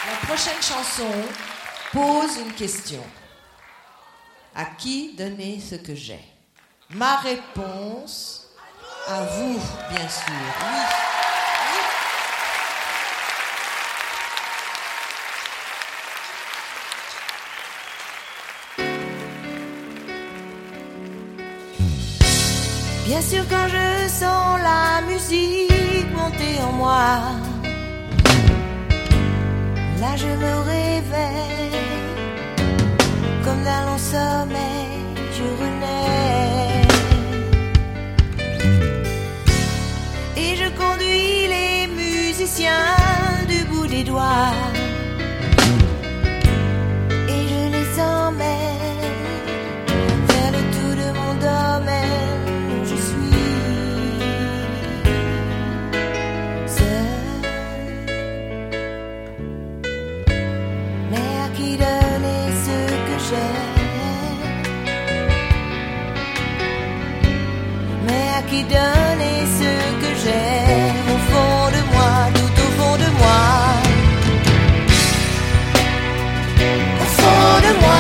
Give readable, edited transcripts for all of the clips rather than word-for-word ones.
La prochaine chanson pose une question. À qui donner ce que j'ai? Ma réponse, à vous, bien sûr. Oui. Bien sûr, quand je sens la musique monter en moi, là je me réveille, comme d'un long sommeil, je renais. Et je conduis les musiciens du bout des doigts, et je les emmène faire le tour de mon domaine. Mais à qui donner ce que j'ai au fond de moi, tout au fond de moi, au fond de moi.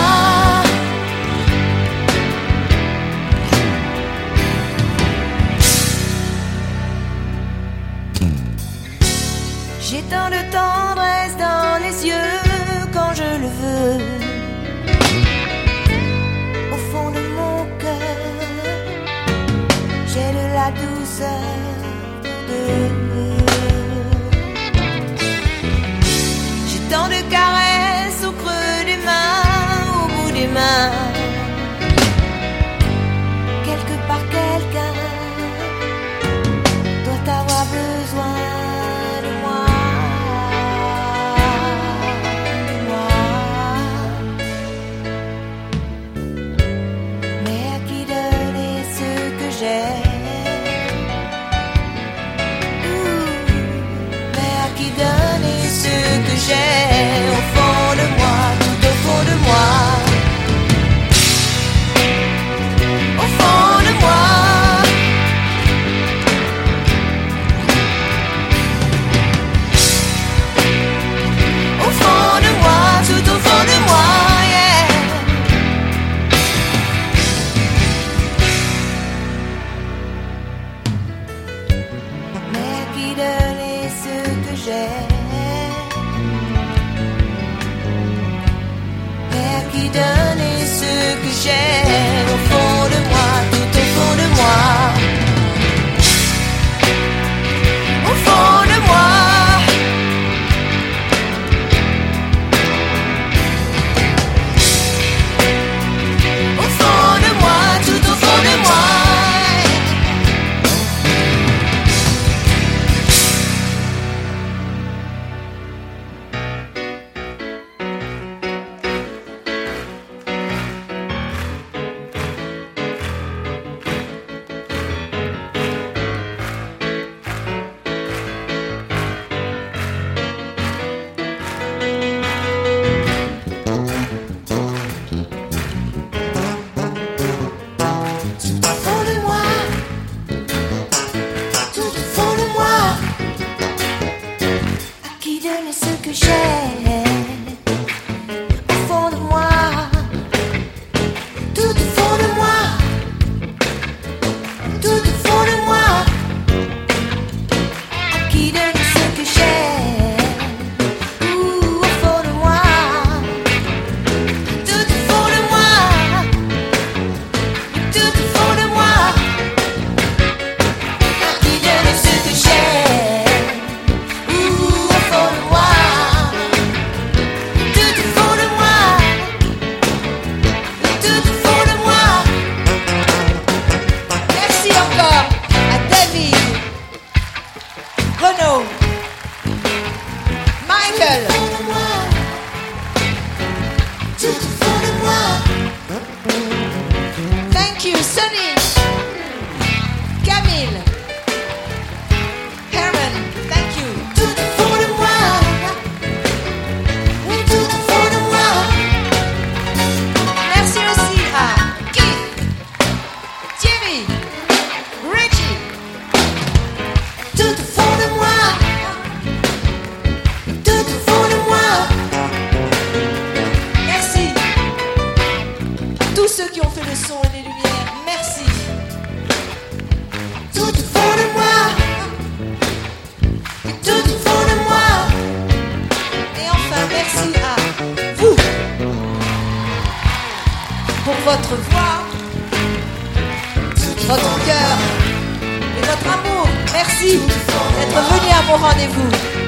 J'ai tant de tendresse dans les yeux quand je le veux. J'ai de la douceur de j'ai tant de caresses au creux des mains, au bout des mains. Quelque part quelqu'un doit avoir besoin de moi. Mais à qui donner ce que j'ai? Qui donner ce que j'ai au fond de moi, tout au fond de moi, au fond de moi, au fond de moi, tout au fond de moi, yeah. Mais qui donner ce que j'ai? Mais à qui donner ce que j'ai au fond de moi, tout au fond de moi, au fond de moi, au fond de moi, tout au fond de moi. Thank you, Sonny, Camille, Karen, thank you. Tout au fond de moi, oui, tout au fond de moi. Merci aussi à Keith, Thierry, Richie. Tout au fond de moi, tout au fond de moi. son et les lumières. Merci. Tout au fond de moi, tout au fond de moi. Et enfin, merci à vous pour votre voix, votre cœur et votre amour. Merci d'être venu à mon rendez-vous.